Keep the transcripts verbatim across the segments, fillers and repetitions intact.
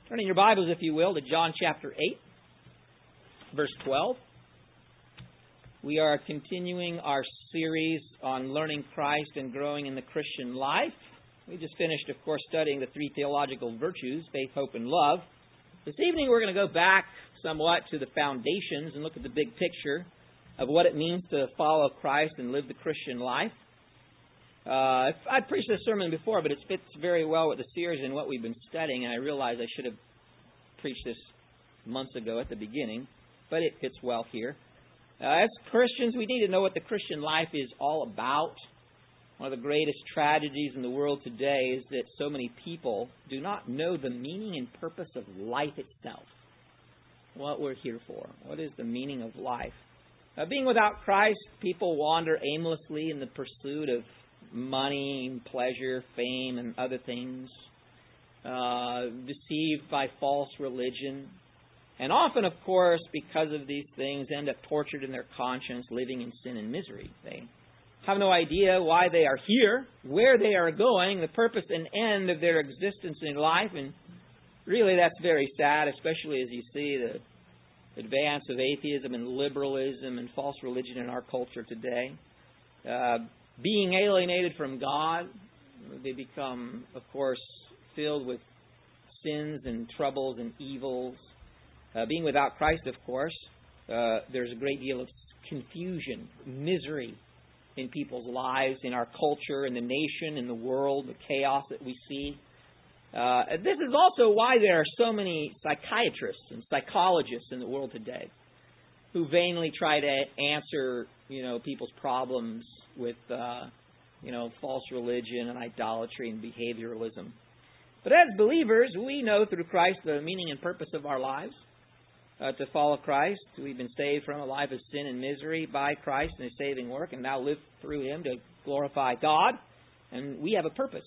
Turning your Bibles, if you will, to John chapter eight, verse twelve. We are continuing our series on learning Christ and growing in the Christian life. We just finished, of course, studying the three theological virtues, faith, hope, and love. This evening we're going to go back somewhat to the foundations and look at the big picture of what it means to follow Christ and live the Christian life. Uh, I've preached this sermon before, but it fits very well with the series and what we've been studying, and I realize I should have preached this months ago at the beginning, but it fits well here. Uh, as Christians, we need to know what the Christian life is all about. One of the greatest tragedies in the world today is that so many people do not know the meaning and purpose of life itself, what we're here for. What is the meaning of life? Uh, being without Christ, people wander aimlessly in the pursuit of money, pleasure, fame, and other things, uh, deceived by false religion, and often, of course, because of these things, end up tortured in their conscience, living in sin and misery. They have no idea why they are here, where they are going, the purpose and end of their existence in life, and really that's very sad, especially as you see the advance of atheism and liberalism and false religion in our culture today. Uh, Being alienated from God, they become, of course, filled with sins and troubles and evils. Uh, being without Christ, of course, uh, there's a great deal of confusion, misery in people's lives, in our culture, in the nation, in the world, the chaos that we see. Uh, this is also why there are so many psychiatrists and psychologists in the world today who vainly try to answer, you know, people's problems with, uh, you know, false religion and idolatry and behavioralism. But as believers, we know through Christ the meaning and purpose of our lives. Uh, to follow Christ, we've been saved from a life of sin and misery by Christ and His saving work, and now live through Him to glorify God. And we have a purpose.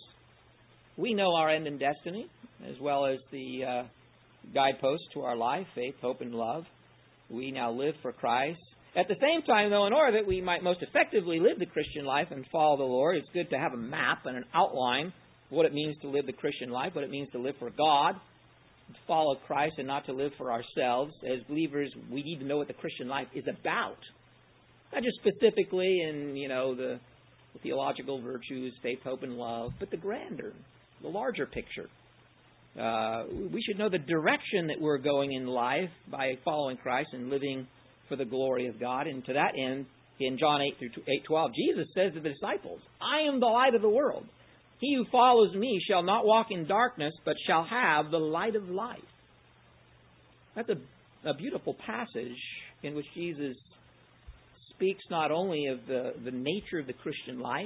We know our end and destiny, as well as the uh, guideposts to our life, faith, hope, and love. We now live for Christ. At the same time, though, in order that we might most effectively live the Christian life and follow the Lord, it's good to have a map and an outline of what it means to live the Christian life, what it means to live for God, to follow Christ and not to live for ourselves. As believers, we need to know what the Christian life is about. Not just specifically in, you know, the, the theological virtues, faith, hope, and love, but the grander, the larger picture. Uh, we should know the direction that we're going in life by following Christ and living for the glory of God. And to that end, in John eight through eight twelve, Jesus says to the disciples, "I am the light of the world. He who follows me shall not walk in darkness, but shall have the light of life." That's a, a beautiful passage in which Jesus speaks not only of the, the nature of the Christian life,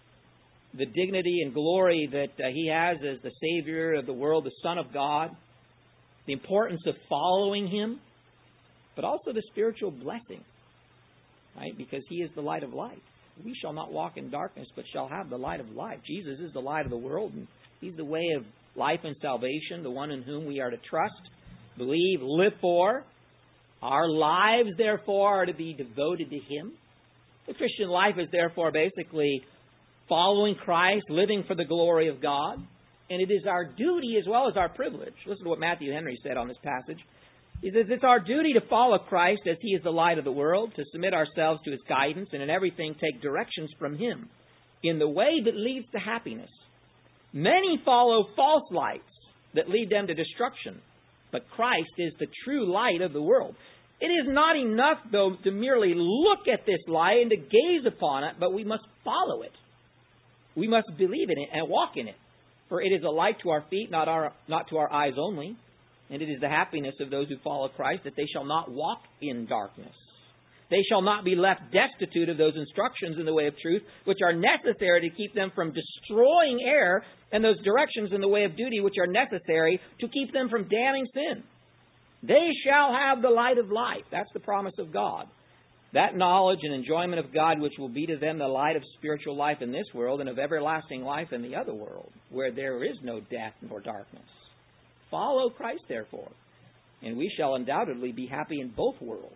the dignity and glory that uh, He has as the Savior of the world, the Son of God, the importance of following Him, but also the spiritual blessing, right? Because He is the light of life. We shall not walk in darkness, but shall have the light of life. Jesus is the light of the world, and He's the way of life and salvation, the one in whom we are to trust, believe, live for. Our lives, therefore, are to be devoted to Him. The Christian life is, therefore, basically following Christ, living for the glory of God, and it is our duty as well as our privilege. Listen to what Matthew Henry said on this passage. He says, "It's our duty to follow Christ as He is the light of the world, to submit ourselves to His guidance, and in everything take directions from Him in the way that leads to happiness. Many follow false lights that lead them to destruction, but Christ is the true light of the world. It is not enough, though, to merely look at this light and to gaze upon it, but we must follow it. We must believe in it and walk in it, for it is a light to our feet, not our not to our eyes only. And it is the happiness of those who follow Christ that they shall not walk in darkness. They shall not be left destitute of those instructions in the way of truth, which are necessary to keep them from destroying error, and those directions in the way of duty, which are necessary to keep them from damning sin. They shall have the light of life." That's the promise of God. "That knowledge and enjoyment of God, which will be to them the light of spiritual life in this world and of everlasting life in the other world, where there is no death nor darkness. Follow Christ, therefore, and we shall undoubtedly be happy in both worlds."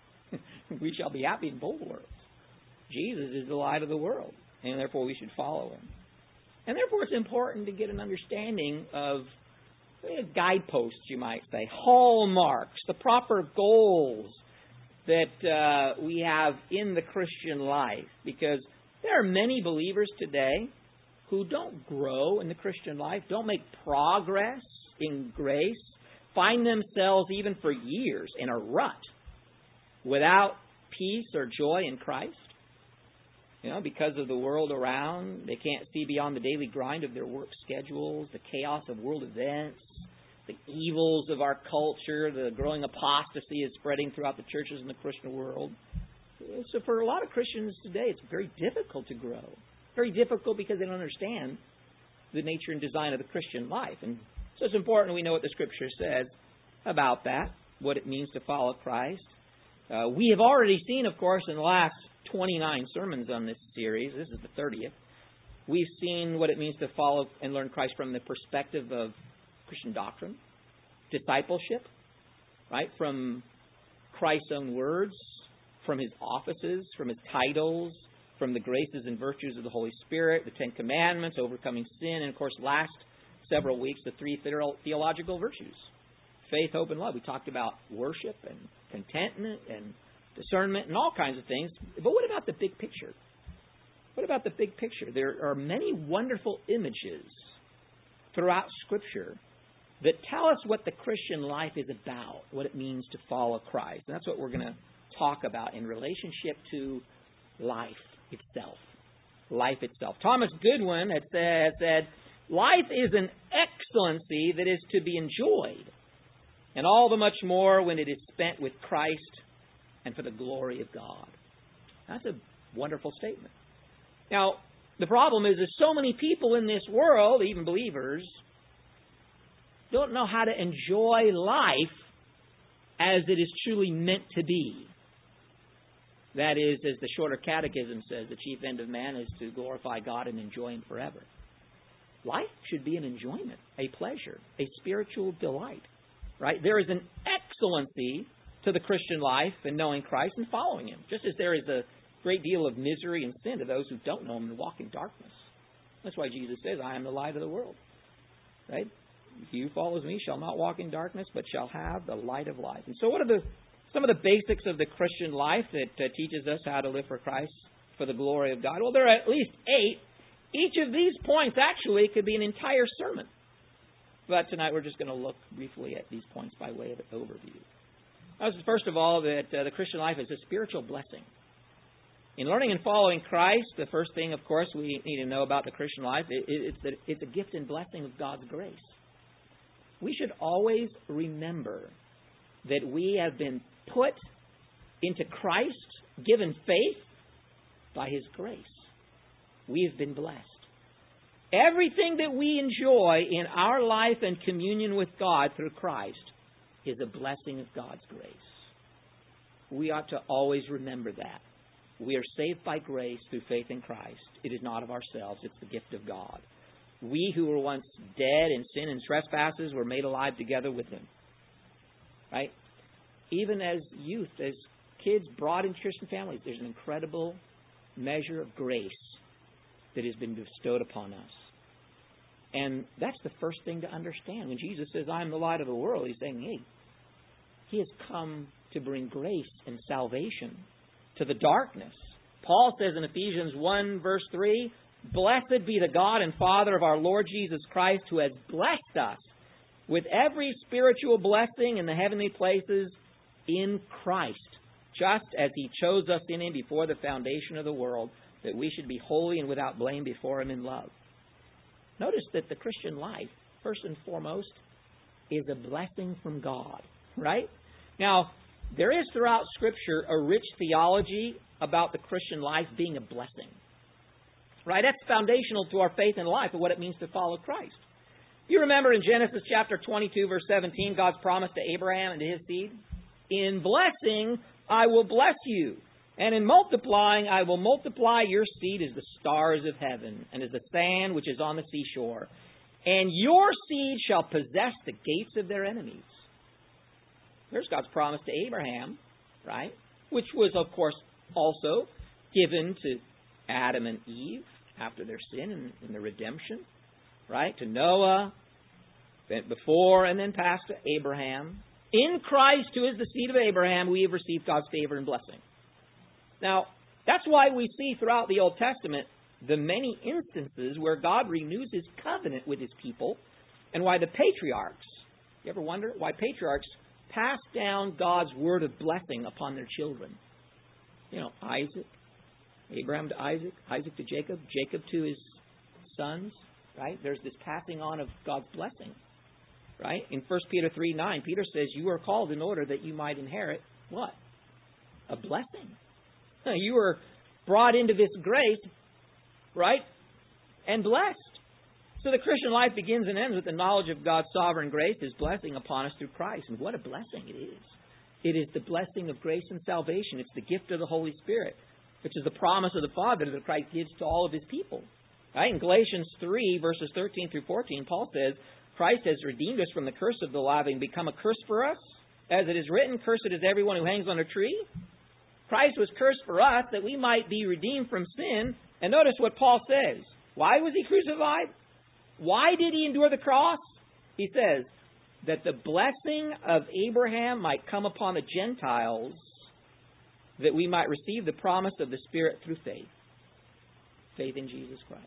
We shall be happy in both worlds. Jesus is the light of the world, and therefore we should follow Him. And therefore it's important to get an understanding of guideposts, you might say, hallmarks, the proper goals that uh, we have in the Christian life. Because there are many believers today who don't grow in the Christian life, don't make progress in grace, find themselves even for years in a rut without peace or joy in Christ. You know, because of the world around, they can't see beyond the daily grind of their work schedules, the chaos of world events, the evils of our culture, the growing apostasy is spreading throughout the churches in the Christian world. So for a lot of Christians today, it's very difficult to grow. Very difficult because they don't understand the nature and design of the Christian life. And so it's important we know what the Scripture says about that, what it means to follow Christ. Uh, we have already seen, of course, in the last twenty-nine sermons on this series, this is the thirtieth, we've seen what it means to follow and learn Christ from the perspective of Christian doctrine, discipleship, right, from Christ's own words, from His offices, from His titles, from the graces and virtues of the Holy Spirit, the Ten Commandments, overcoming sin, and of course, last several weeks, the three theological virtues, faith, hope, and love. We talked about worship and contentment and discernment and all kinds of things. But what about the big picture? What about the big picture? There are many wonderful images throughout Scripture that tell us what the Christian life is about, what it means to follow Christ. And that's what we're going to talk about in relationship to life itself. Life itself. Thomas Goodwin had said, said, life is an excellency that is to be enjoyed, and all the much more when it is spent with Christ and for the glory of God. That's a wonderful statement. Now, the problem is that so many people in this world, even believers, don't know how to enjoy life as it is truly meant to be. That is, as the Shorter Catechism says, the chief end of man is to glorify God and enjoy Him forever. Life should be an enjoyment, a pleasure, a spiritual delight. Right? There is an excellency to the Christian life in knowing Christ and following Him, just as there is a great deal of misery and sin to those who don't know Him and walk in darkness. That's why Jesus says, I am the light of the world. Right? He who follows me shall not walk in darkness, but shall have the light of life. And so what are the some of the basics of the Christian life that uh, teaches us how to live for Christ for the glory of God? Well, there are at least eight. Each of these points actually could be an entire sermon. But tonight we're just going to look briefly at these points by way of an overview. First of all, that uh, the Christian life is a spiritual blessing. In learning and following Christ, the first thing, of course, we need to know about the Christian life is that it's a gift and blessing of God's grace. We should always remember that we have been put into Christ, given faith by His grace. We have been blessed. Everything that we enjoy in our life and communion with God through Christ is a blessing of God's grace. We ought to always remember that. We are saved by grace through faith in Christ. It is not of ourselves. It's the gift of God. We who were once dead in sin and trespasses were made alive together with Him. Right? Even as youth, as kids brought in Christian families, there's an incredible measure of grace that has been bestowed upon us. And that's the first thing to understand. When Jesus says, I am the light of the world, He's saying, hey, He has come to bring grace and salvation to the darkness. Paul says in Ephesians one, verse three, blessed be the God and Father of our Lord Jesus Christ, who has blessed us with every spiritual blessing in the heavenly places in Christ, just as He chose us in Him before the foundation of the world, that we should be holy and without blame before Him in love. Notice that the Christian life, first and foremost, is a blessing from God, right? Now, there is throughout Scripture a rich theology about the Christian life being a blessing, right? That's foundational to our faith and life and what it means to follow Christ. You remember in Genesis chapter twenty-two, verse seventeen, God's promise to Abraham and to his seed? In blessing, I will bless you. And in multiplying, I will multiply your seed as the stars of heaven and as the sand which is on the seashore. And your seed shall possess the gates of their enemies. There's God's promise to Abraham, right? Which was, of course, also given to Adam and Eve after their sin and, and the redemption, right? To Noah, before and then passed to Abraham. In Christ, who is the seed of Abraham, we have received God's favor and blessing. Now, that's why we see throughout the Old Testament the many instances where God renews His covenant with His people, and why the patriarchs, you ever wonder why patriarchs pass down God's word of blessing upon their children? You know, Isaac, Abraham to Isaac, Isaac to Jacob, Jacob to his sons, right? There's this passing on of God's blessing, right? In First Peter three nine, Peter says, you are called in order that you might inherit what? A blessing. You were brought into this grace, right? And blessed. So the Christian life begins and ends with the knowledge of God's sovereign grace, His blessing upon us through Christ. And what a blessing it is. It is the blessing of grace and salvation. It's the gift of the Holy Spirit, which is the promise of the Father that Christ gives to all of His people. Right? In Galatians three, verses thirteen through fourteen, Paul says, Christ has redeemed us from the curse of the law, having become a curse for us. As it is written, cursed is everyone who hangs on a tree. Christ was cursed for us that we might be redeemed from sin. And notice what Paul says. Why was He crucified? Why did He endure the cross? He says, that the blessing of Abraham might come upon the Gentiles, that we might receive the promise of the Spirit through faith. Faith in Jesus Christ.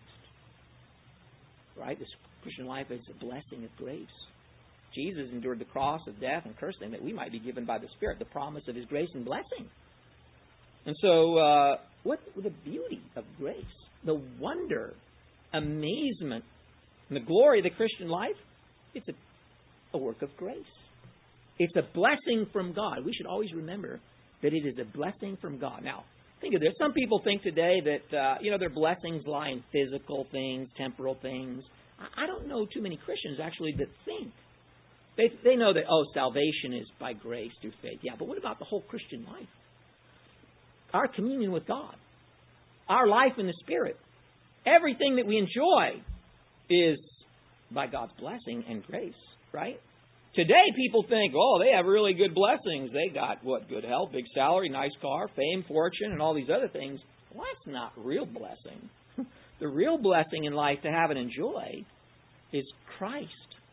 Right? This Christian life is a blessing of grace. Jesus endured the cross of death and cursing that we might be given by the Spirit the promise of His grace and blessing. And so, uh, what the beauty of grace, the wonder, amazement, and the glory of the Christian life, it's a, a work of grace. It's a blessing from God. We should always remember that it is a blessing from God. Now, think of this. Some people think today that, uh, you know, their blessings lie in physical things, temporal things. I don't know too many Christians actually that think. They, they know that, oh, salvation is by grace through faith. Yeah, but what about the whole Christian life? Our communion with God. Our life in the Spirit. Everything that we enjoy is by God's blessing and grace, right? Today people think, oh, they have really good blessings. They got, what, good health, big salary, nice car, fame, fortune, and all these other things. Well, that's not real blessing. The real blessing in life to have and enjoy is Christ.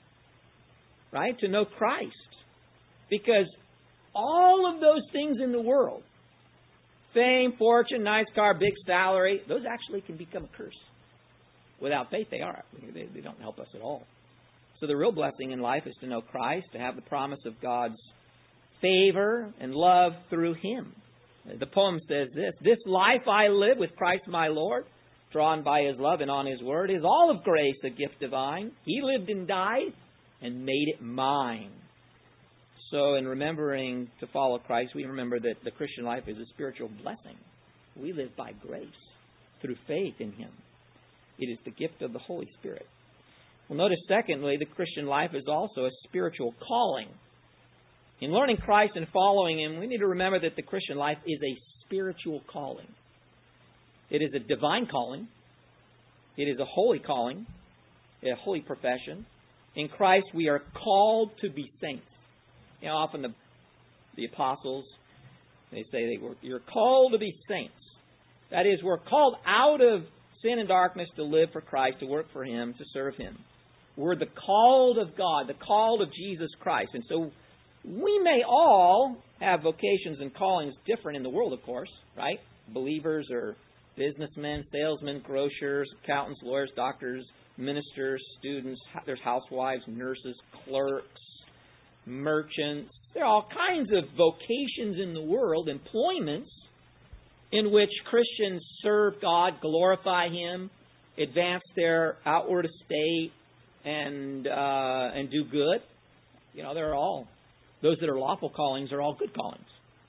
Right? To know Christ. Because all of those things in the world, fame, fortune, nice car, big salary, those actually can become a curse. Without faith, they are. They, they don't help us at all. So the real blessing in life is to know Christ, to have the promise of God's favor and love through Him. The poem says this, this life I live with Christ my Lord, drawn by His love and on His word, is all of grace a gift divine. He lived and died and made it mine. So in remembering to follow Christ, we remember that the Christian life is a spiritual blessing. We live by grace through faith in Him. It is the gift of the Holy Spirit. Well, notice secondly, the Christian life is also a spiritual calling. In learning Christ and following Him, we need to remember that the Christian life is a spiritual calling. It is a divine calling. It is a holy calling, a holy profession. In Christ, we are called to be saints. You know, often the the apostles, they say they were, you're called to be saints. That is, we're called out of sin and darkness to live for Christ, to work for Him, to serve Him. We're the called of God, the called of Jesus Christ. And so we may all have vocations and callings different in the world, of course, right? Believers or businessmen, salesmen, grocers, accountants, lawyers, doctors, ministers, students. There's housewives, nurses, clerks, merchants. There are all kinds of vocations in the world, employments, in which Christians serve God, glorify Him, advance their outward estate, and uh, and do good. You know, they're all, those that are lawful callings are all good callings.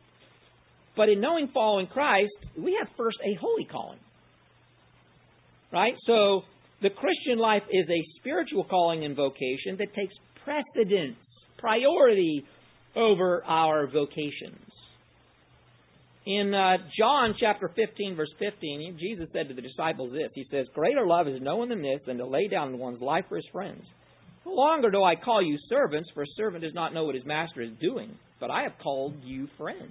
But in knowing following Christ, we have first a holy calling. Right? So the Christian life is a spiritual calling and vocation that takes precedence, priority over our vocations. In uh, John chapter fifteen, verse fifteen, Jesus said to the disciples this. He says, greater love is no one than this, than to lay down one's life for his friends. No longer do I call you servants, for a servant does not know what his master is doing. But I have called you friends.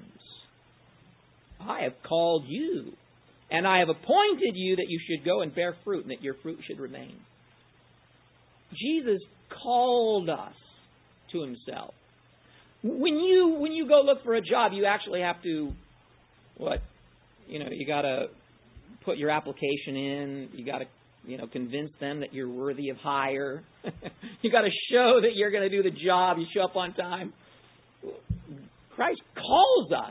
I have called you. And I have appointed you that you should go and bear fruit, and that your fruit should remain. Jesus called us to himself. When you when you go look for a job, you actually have to, what, you know, you got to put your application in. You got to, you know, convince them that you're worthy of hire. You got to show that you're going to do the job. You show up on time. Christ calls us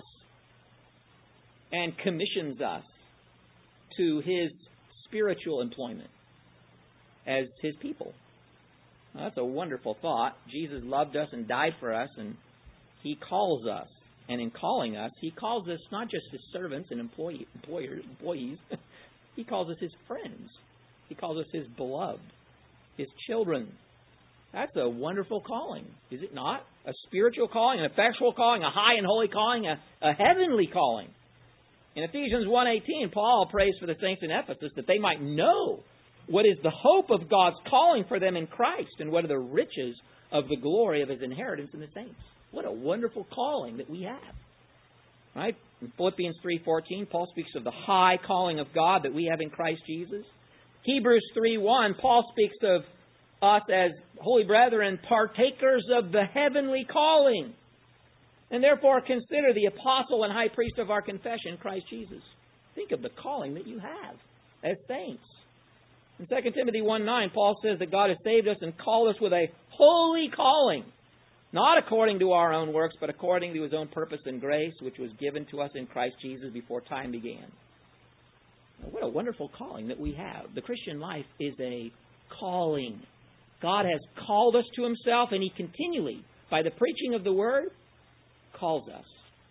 and commissions us to his spiritual employment as his people. Well, that's a wonderful thought. Jesus loved us and died for us, and he calls us. And in calling us, he calls us not just his servants and employee, employers, employees. He calls us his friends. He calls us his beloved, his children. That's a wonderful calling, is it not? A spiritual calling, an effectual calling, a high and holy calling, a, a heavenly calling. In Ephesians one eighteen, Paul prays for the saints in Ephesus that they might know what is the hope of God's calling for them in Christ and what are the riches of the glory of his inheritance in the saints. What a wonderful calling that we have. Right? In Philippians three fourteen, Paul speaks of the high calling of God that we have in Christ Jesus. Hebrews three one, Paul speaks of us as holy brethren, partakers of the heavenly calling. And therefore consider the apostle and high priest of our confession, Christ Jesus. Think of the calling that you have as saints. In Second Timothy one nine, Paul says that God has saved us and called us with a holy calling, not according to our own works, but according to his own purpose and grace, which was given to us in Christ Jesus before time began. Now, what a wonderful calling that we have. The Christian life is a calling. God has called us to himself, and he continually, by the preaching of the word, calls us,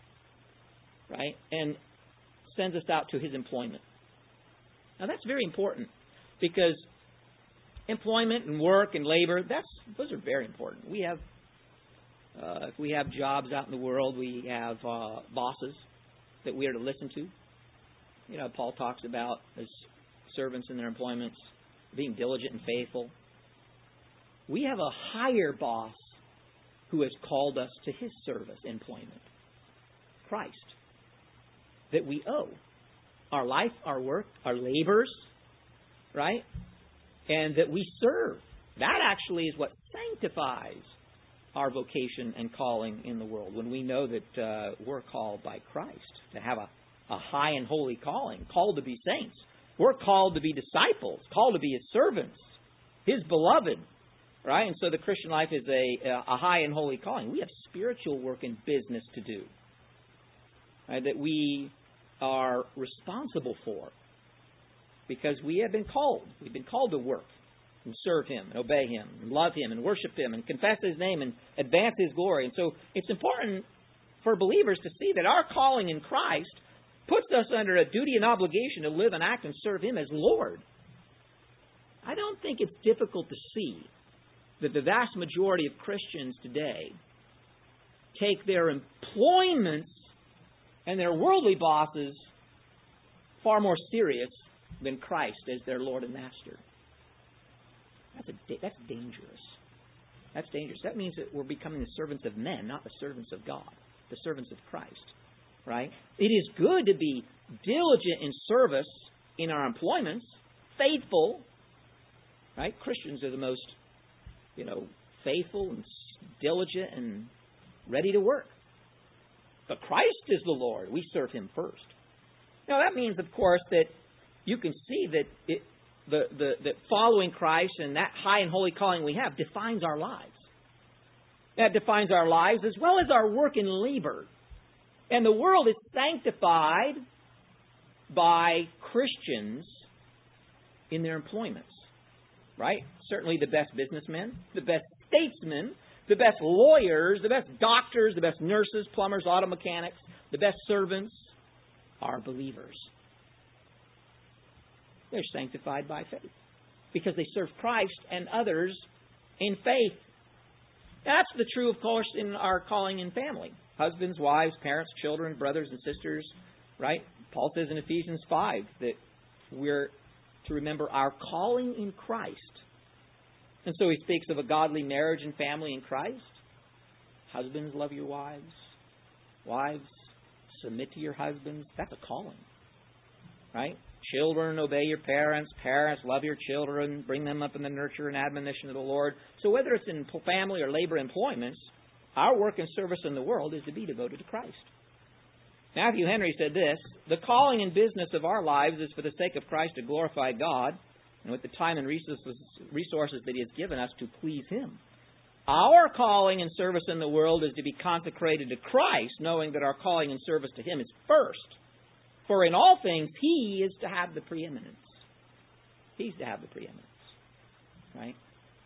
right? And sends us out to his employment. Now, that's very important, because employment and work and labor, that's those are very important. We have, uh, if we have jobs out in the world, we have uh, bosses that we are to listen to. You know, Paul talks about as servants in their employments being diligent and faithful. We have a higher boss who has called us to his service employment, Christ, that we owe our life, our work, our labors, right? And that we serve. That actually is what sanctifies our vocation and calling in the world, when we know that uh, we're called by Christ to have a, a high and holy calling, called to be saints. We're called to be disciples, called to be his servants, his beloved. Right? And so the Christian life is a, a high and holy calling. We have spiritual work and business to do, right, that we are responsible for, because we have been called. We've been called to work and serve him and obey him and love him and worship him and confess his name and advance his glory. And so it's important for believers to see that our calling in Christ puts us under a duty and obligation to live and act and serve him as Lord. I don't think it's difficult to see that the vast majority of Christians today take their employments and their worldly bosses far more serious than Christ as their Lord and Master. That's, a, that's dangerous. That's dangerous. That means that we're becoming the servants of men, not the servants of God, the servants of Christ. Right? It is good to be diligent in service in our employments, faithful. Right? Christians are the most you know, faithful and diligent and ready to work. But Christ is the Lord. We serve him first. Now, that means, of course, that you can see that it, the, the, that following Christ and that high and holy calling we have defines our lives. That defines our lives as well as our work and labor. And the world is sanctified by Christians in their employments. Right? Certainly the best businessmen, the best statesmen, the best lawyers, the best doctors, the best nurses, plumbers, auto mechanics, the best servants are believers. They're sanctified by faith because they serve Christ and others in faith. That's the true, of course, in our calling in family. Husbands, wives, parents, children, brothers and sisters, right? Paul says in Ephesians five that we're to remember our calling in Christ. And so he speaks of a godly marriage and family in Christ. Husbands, love your wives. Wives, submit to your husbands. That's a calling. Right? Children, obey your parents. Parents, love your children. Bring them up in the nurture and admonition of the Lord. So whether it's in family or labor employments, our work and service in the world is to be devoted to Christ. Matthew Henry said this, "The calling and business of our lives is for the sake of Christ to glorify God, and with the time and resources, resources that He has given us to please Him. Our calling and service in the world is to be consecrated to Christ, knowing that our calling and service to Him is first. For in all things, He is to have the preeminence." He's to have the preeminence. Right?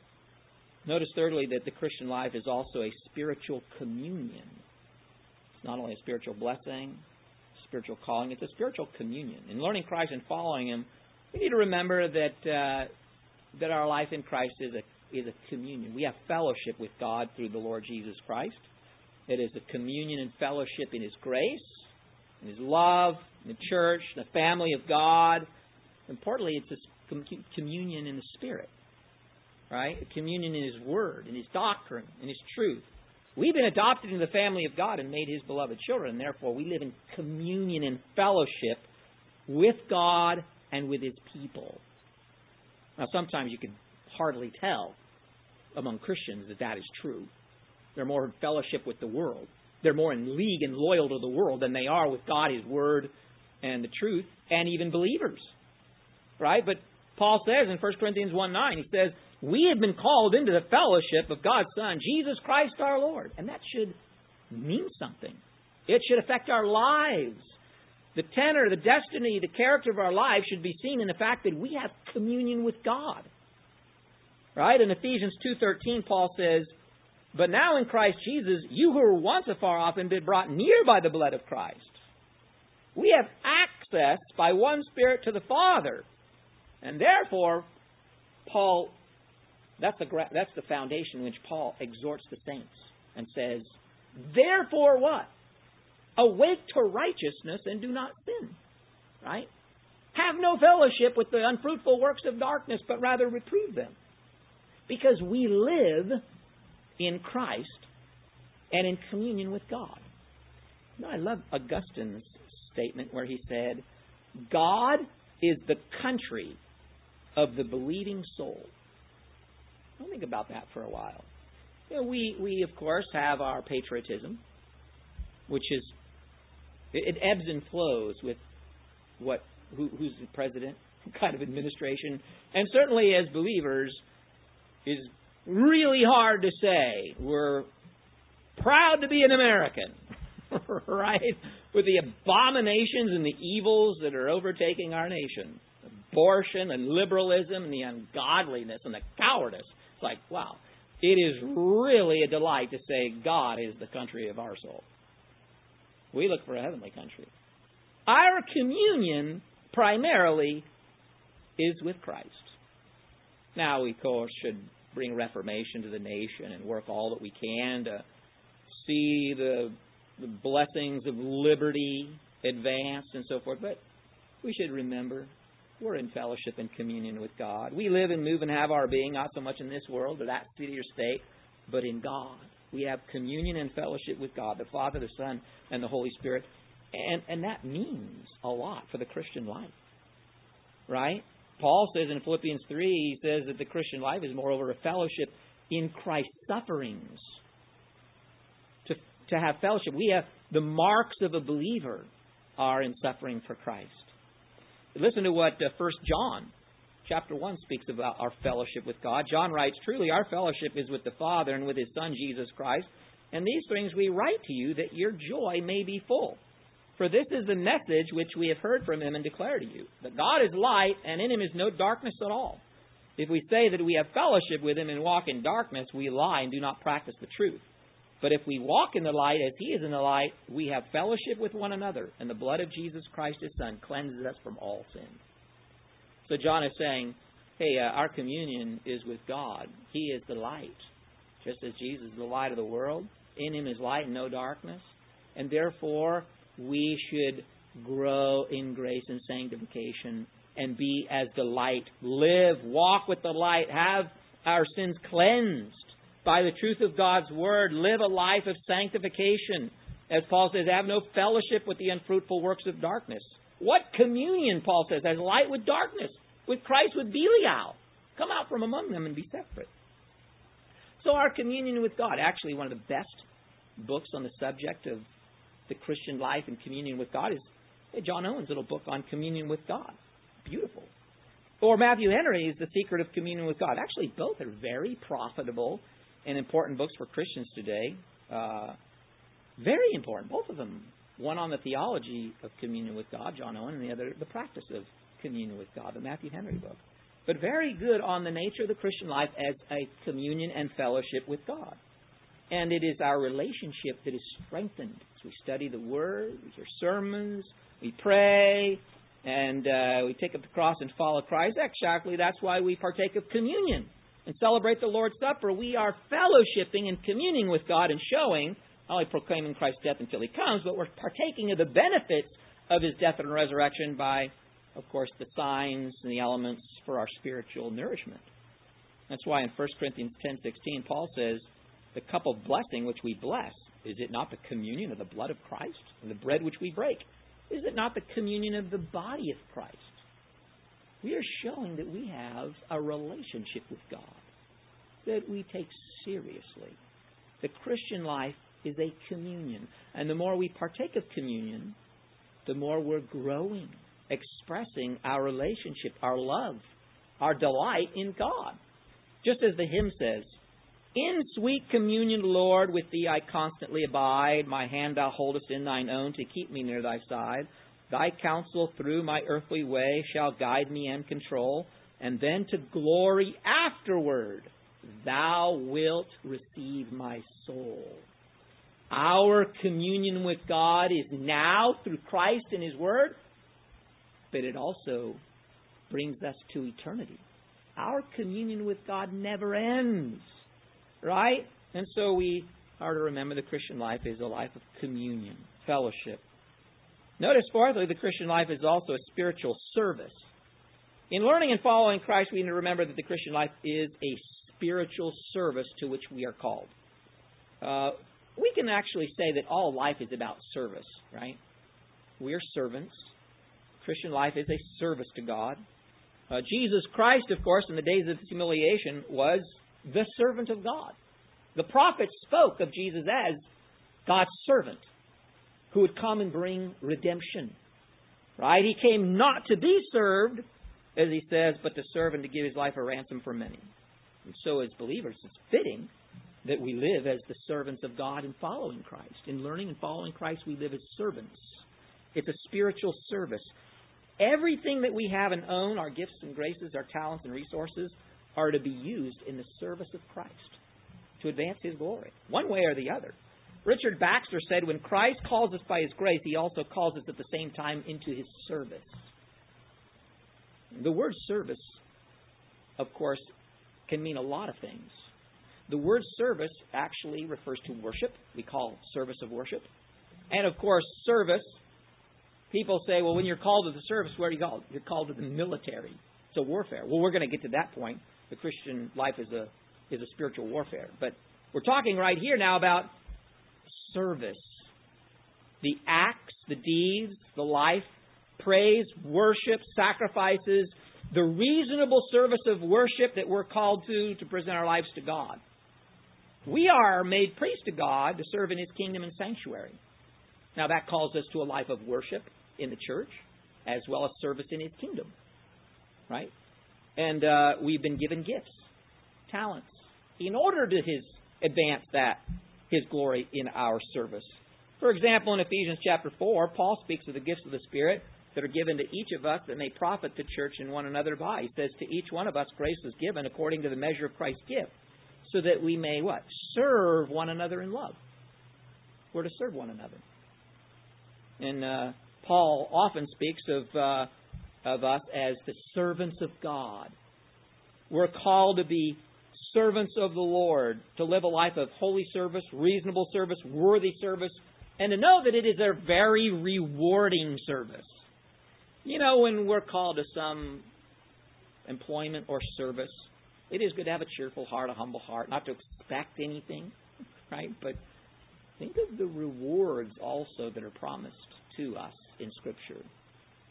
Notice thirdly that the Christian life is also a spiritual communion. It's not only a spiritual blessing, spiritual calling, it's a spiritual communion. In learning Christ and following Him, we need to remember that uh, that our life in Christ is a is a communion. We have fellowship with God through the Lord Jesus Christ. It is a communion and fellowship in His grace, in His love, in the church, the family of God. Importantly, it's a communion in the Spirit. Right? A communion in His Word, in His doctrine, in His truth. We've been adopted into the family of God and made His beloved children, and therefore we live in communion and fellowship with God and with His people. Now, sometimes you can hardly tell among Christians that that is true. They're more in fellowship with the world. They're more in league and loyal to the world than they are with God, His Word, and the truth, and even believers. Right? But Paul says in First Corinthians one nine, he says, "We have been called into the fellowship of God's Son, Jesus Christ our Lord." And that should mean something. It should affect our lives. The tenor, the destiny, the character of our lives should be seen in the fact that we have communion with God. Right? In Ephesians two thirteen, Paul says, "But now in Christ Jesus, you who were once afar off have been brought near by the blood of Christ." We have access by one Spirit to the Father. And therefore, Paul, that's the, that's the foundation in which Paul exhorts the saints and says, "Therefore what? Awake to righteousness and do not sin." Right? "Have no fellowship with the unfruitful works of darkness, but rather reprove them." Because we live in Christ and in communion with God. You know, I love Augustine's statement where he said, "God is the country of the believing soul." Don't think about that for a while. You know, we, we, of course, have our patriotism, which is, it, it ebbs and flows with what who, who's the president, what kind of administration. And certainly as believers, it's really hard to say we're proud to be an American, right? With the abominations and the evils that are overtaking our nation. Abortion and liberalism and the ungodliness and the cowardice. It's like, wow, it is really a delight to say God is the country of our soul. We look for a heavenly country. Our communion primarily is with Christ. Now, we, of course, should bring reformation to the nation and work all that we can to see the, the blessings of liberty advanced and so forth. But we should remember we're in fellowship and communion with God. We live and move and have our being, not so much in this world or that city or state, but in God. We have communion and fellowship with God, the Father, the Son, and the Holy Spirit. And, and that means a lot for the Christian life. Right? Paul says in Philippians three, he says that the Christian life is moreover a fellowship in Christ's sufferings. To, to have fellowship. We have the marks of a believer are in suffering for Christ. Listen to what uh, First John chapter one speaks about our fellowship with God. John writes, "Truly our fellowship is with the Father and with His Son Jesus Christ. And these things we write to you that your joy may be full. For this is the message which we have heard from Him and declare to you, that God is light and in Him is no darkness at all. If we say that we have fellowship with Him and walk in darkness, we lie and do not practice the truth. But if we walk in the light as He is in the light, we have fellowship with one another, and the blood of Jesus Christ, His Son, cleanses us from all sin." So John is saying, hey, uh, our communion is with God. He is the light. Just as Jesus is the light of the world, in Him is light and no darkness. And therefore, we should grow in grace and sanctification and be as the light. Live, walk with the light, have our sins cleansed by the truth of God's Word. Live a life of sanctification. As Paul says, have no fellowship with the unfruitful works of darkness. What communion, Paul says, has light with darkness, with Christ with Belial? Come out from among them and be separate. So our communion with God, actually one of the best books on the subject of the Christian life and communion with God is John Owen's little book on communion with God. Beautiful. Or Matthew Henry's The Secret of Communion with God. Actually, both are very profitable and important books for Christians today. Uh, very important, both of them. One on the theology of communion with God, John Owen, and the other, the practice of communion with God, the Matthew Henry book. But very good on the nature of the Christian life as a communion and fellowship with God. And it is our relationship that is strengthened as we study the Word, we hear sermons, we pray, and uh, we take up the cross and follow Christ. Exactly, that's why we partake of communion and celebrate the Lord's Supper. We are fellowshipping and communing with God and showing, not only proclaiming Christ's death until He comes, but we're partaking of the benefits of His death and resurrection by, of course, the signs and the elements for our spiritual nourishment. That's why in First Corinthians ten sixteen, Paul says, the cup of blessing which we bless, is it not the communion of the blood of Christ? And the bread which we break, is it not the communion of the body of Christ? We are showing that we have a relationship with God that we take seriously. The Christian life is a communion. And the more we partake of communion, the more we're growing, expressing our relationship, our love, our delight in God. Just as the hymn says, in sweet communion, Lord, with Thee I constantly abide. My hand Thou holdest in Thine own to keep me near Thy side. Thy counsel through my earthly way shall guide me and control. And then to glory afterward, Thou wilt receive my soul. Our communion with God is now through Christ and His Word, but it also brings us to eternity. Our communion with God never ends. Right? And so we are to remember the Christian life is a life of communion, fellowship. Notice, fourthly, the Christian life is also a spiritual service. In learning and following Christ, we need to remember that the Christian life is a spiritual service to which we are called. Uh, we can actually say that all life is about service, right? We are servants. Christian life is a service to God. Uh, Jesus Christ, of course, in the days of His humiliation, was the servant of God. The prophets spoke of Jesus as God's servant who would come and bring redemption. Right? He came not to be served, as He says, but to serve and to give His life a ransom for many. And so as believers, it's fitting that we live as the servants of God in following Christ. In learning and following Christ, we live as servants. It's a spiritual service. Everything that we have and own, our gifts and graces, our talents and resources, are to be used in the service of Christ to advance His glory, one way or the other. Richard Baxter said, when Christ calls us by His grace, He also calls us at the same time into His service. The word service, of course, can mean a lot of things. The word service actually refers to worship. We call service of worship. And, of course, service, people say, well, when you're called to the service, where are you called? You're called to the military. It's a warfare. Well, we're going to get to that point. The Christian life is a is a spiritual warfare. But we're talking right here now about service. The acts, the deeds, the life, praise, worship, sacrifices, the reasonable service of worship that we're called to to present our lives to God. We are made priests to God to serve in His kingdom and sanctuary. Now that calls us to a life of worship in the church as well as service in His kingdom. Right? And uh, we've been given gifts, talents, in order to his advance that, His glory in our service. For example, in Ephesians chapter four, Paul speaks of the gifts of the Spirit that are given to each of us that may profit the church and one another by. He says, to each one of us grace was given according to the measure of Christ's gift, so that we may what? Serve one another in love. We're to serve one another. And uh, Paul often speaks of uh, of us as the servants of God. We're called to be servants of the Lord, to live a life of holy service, reasonable service, worthy service, and to know that it is a very rewarding service. You know, when we're called to some employment or service, it is good to have a cheerful heart, a humble heart, not to expect anything, right? But think of the rewards also that are promised to us in Scripture.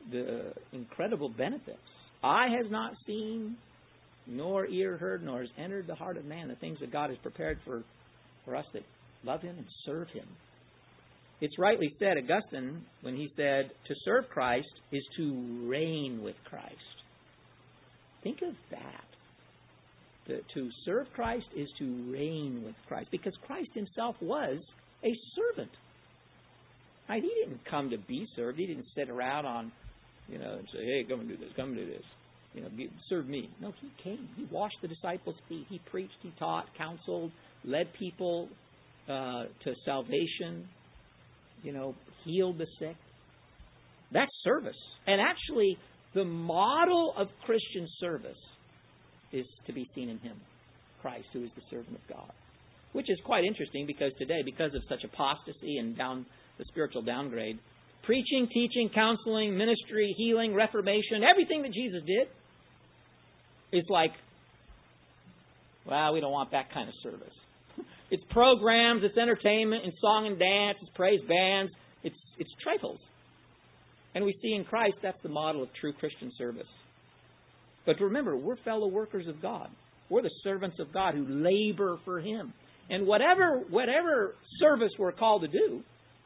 the incredible benefits. Eye has not seen, nor ear heard, nor has entered the heart of man the things that God has prepared for, for us that love Him and serve Him. It's rightly said, Augustine, when he said, to serve Christ is to reign with Christ. Think of that. The, to serve Christ is to reign with Christ, because Christ Himself was a servant. Right? He didn't come to be served. He didn't sit around on, you know, and say, hey, come and do this, come and do this. You know, be, serve me. No, He came. He washed the disciples' feet. He preached, He taught, counseled, led people uh, to salvation, you know, healed the sick. That's service. And actually, the model of Christian service is to be seen in Him, Christ, who is the servant of God. Which is quite interesting, because today, because of such apostasy and down the spiritual downgrade, preaching, teaching, counseling, ministry, healing, reformation, everything that Jesus did, is like, well, we don't want that kind of service. It's programs, it's entertainment, it's song and dance, it's praise bands, it's it's trifles. And we see in Christ that's the model of true Christian service. But remember, we're fellow workers of God. We're the servants of God who labor for Him. And whatever whatever service we're called to do,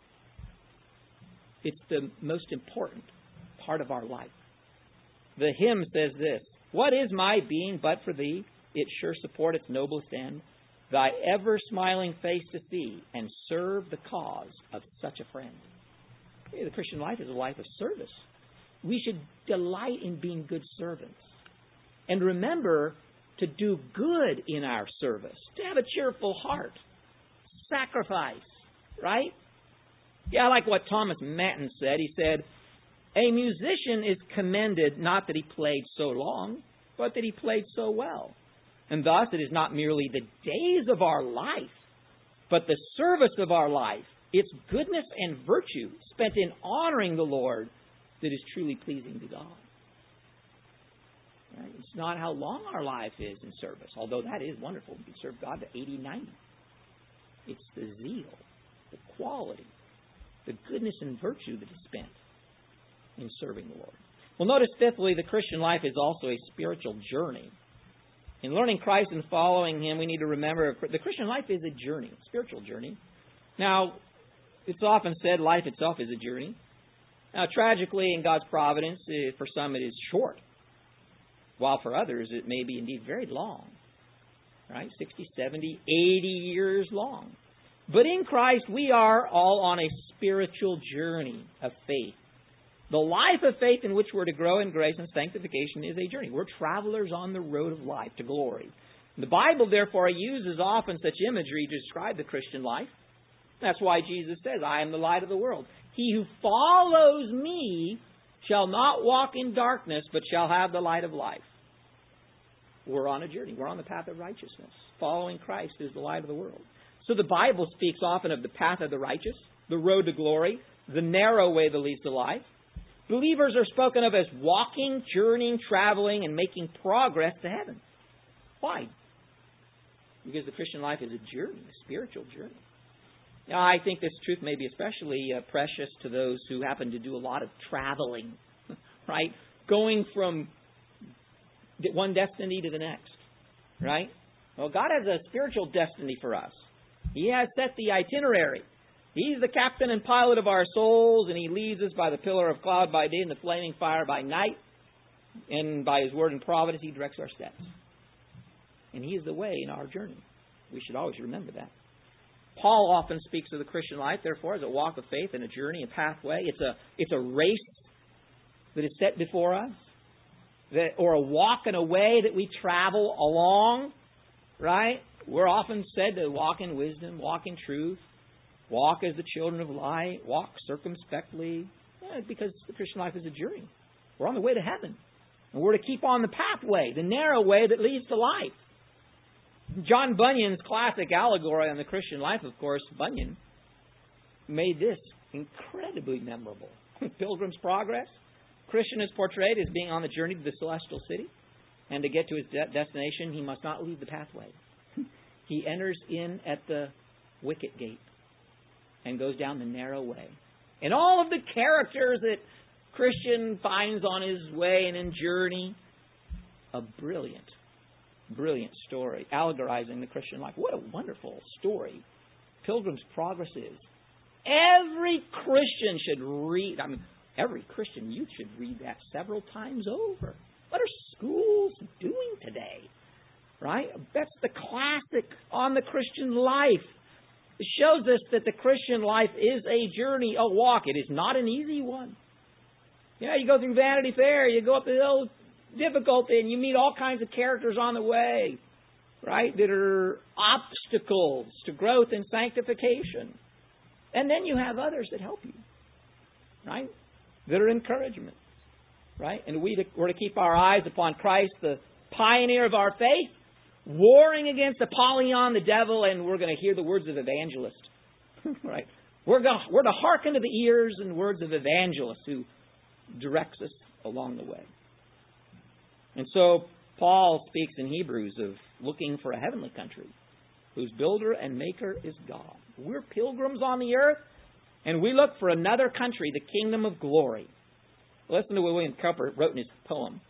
it's the most important part of our life. The hymn says this, what is my being but for Thee? It sure support its noblest end. Thy ever-smiling face to see, and serve the cause of such a friend. Hey, the Christian life is a life of service. We should delight in being good servants. And remember to do good in our service. To have a cheerful heart. Sacrifice. Right? Yeah, I like what Thomas Manton said. He said, a musician is commended not that he played so long, but that he played so well. And thus it is not merely the days of our life, but the service of our life, its goodness and virtue spent in honoring the Lord, that is truly pleasing to God. Right? It's not how long our life is in service, although that is wonderful. We can serve God to eighty, ninety. It's the zeal, the quality, the goodness and virtue that is spent in serving the Lord. Well, notice fifthly, the Christian life is also a spiritual journey. In learning Christ and following Him, we need to remember the Christian life is a journey, a spiritual journey. Now, it's often said life itself is a journey. Now, tragically, in God's providence, for some it is short, while for others it may be indeed very long, right? sixty, seventy, eighty years long. But in Christ, we are all on a spiritual journey of faith. The life of faith in which we're to grow in grace and sanctification is a journey. We're travelers on the road of life to glory. The Bible, therefore, uses often such imagery to describe the Christian life. That's why Jesus says, I am the light of the world. He who follows me shall not walk in darkness, but shall have the light of life. We're on a journey. We're on the path of righteousness. Following Christ is the light of the world. So the Bible speaks often of the path of the righteous, the road to glory, the narrow way that leads to life. Believers are spoken of as walking, journeying, traveling, and making progress to heaven. Why? Because the Christian life is a journey, a spiritual journey. Now, I think this truth may be especially uh, precious to those who happen to do a lot of traveling, right? Going from one destiny to the next, right? Well, God has a spiritual destiny for us. He has set the itinerary. He's the captain and pilot of our souls, and He leads us by the pillar of cloud by day and the flaming fire by night. And by His word and providence, He directs our steps. And He is the way in our journey. We should always remember that. Paul often speaks of the Christian life, therefore, as a walk of faith and a journey, a pathway. It's a, it's a race that is set before us, that, or a walk and a way that we travel along, right? We're often said to walk in wisdom, walk in truth, walk as the children of light, walk circumspectly, yeah, because the Christian life is a journey. We're on the way to heaven. And we're to keep on the pathway, the narrow way that leads to life. John Bunyan's classic allegory on the Christian life, of course, Bunyan, made this incredibly memorable. Pilgrim's Progress. Christian is portrayed as being on the journey to the celestial city. And to get to his de- destination, he must not leave the pathway. He enters in at the wicket gate and goes down the narrow way. And all of the characters that Christian finds on his way and in journey a brilliant, brilliant story allegorizing the Christian life. What a wonderful story Pilgrim's Progress is. Every Christian should read, I mean, every Christian youth should read that several times over. What are schools doing today? Right? That's the classic on the Christian life. It shows us that the Christian life is a journey, a walk. It is not an easy one. Yeah, you go through Vanity Fair, you go up the hill, difficulty, and you meet all kinds of characters on the way, right, that are obstacles to growth and sanctification. And then you have others that help you, right, that are encouragement, right? And we, we're to keep our eyes upon Christ, the pioneer of our faith, warring against Apollyon, the devil, and we're going to hear the words of evangelist, right? We're going to, we're to hearken to the ears and words of evangelist who directs us along the way. And so Paul speaks in Hebrews of looking for a heavenly country whose builder and maker is God. We're pilgrims on the earth, and we look for another country, the kingdom of glory. Listen to what William Cowper wrote in his poem.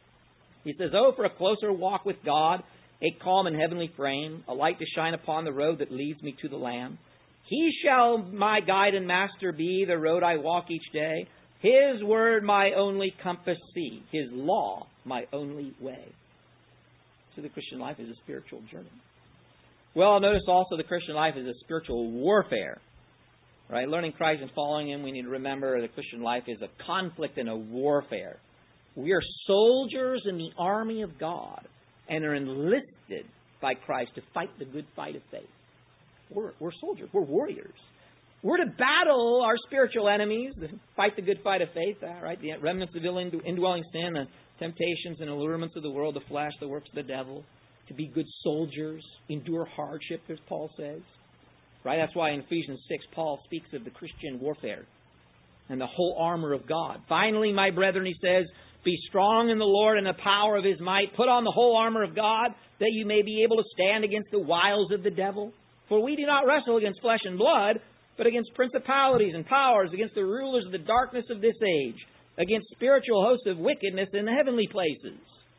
He says, "Oh, for a closer walk with God, a calm and heavenly frame, a light to shine upon the road that leads me to the Lamb. He shall my guide and master be, the road I walk each day. His word my only compass see, His law my only way." So the Christian life is a spiritual journey. Well, notice also the Christian life is a spiritual warfare. Right? Learning Christ and following Him, we need to remember the Christian life is a conflict and a warfare. We are soldiers in the army of God and are enlisted by Christ to fight the good fight of faith. We're, we're soldiers. We're warriors. We're to battle our spiritual enemies, to fight the good fight of faith, right? The remnants of indwelling sin, the temptations and allurements of the world, the flesh, the works of the devil. To be good soldiers, endure hardship, as Paul says. Right? That's why in Ephesians six, Paul speaks of the Christian warfare and the whole armor of God. Finally, my brethren, he says, be strong in the Lord and the power of His might. Put on the whole armor of God, that you may be able to stand against the wiles of the devil. For we do not wrestle against flesh and blood, but against principalities and powers, against the rulers of the darkness of this age, against spiritual hosts of wickedness in the heavenly places.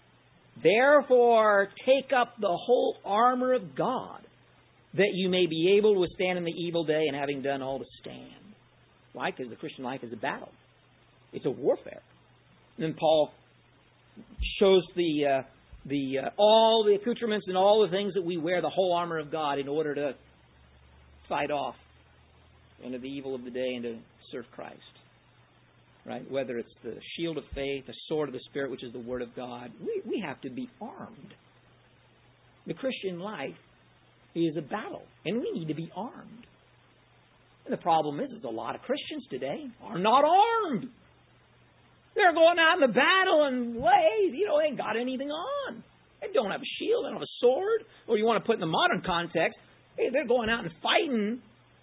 Therefore, take up the whole armor of God, that you may be able to withstand in the evil day, and having done all to stand. Why? Because the Christian life is a battle. It's a warfare. And then Paul shows the uh, the uh, all the accoutrements and all the things that we wear, the whole armor of God, in order to fight off into the evil of the day and to serve Christ. Right? Whether it's the shield of faith, the sword of the Spirit, which is the Word of God, we, we have to be armed. The Christian life is a battle, and we need to be armed. And the problem is, is a lot of Christians today are not armed. They're going out in the battle and, hey, you know, they ain't got anything on. They don't have a shield, they don't have a sword. Or you want to put in the modern context, hey, they're going out and fighting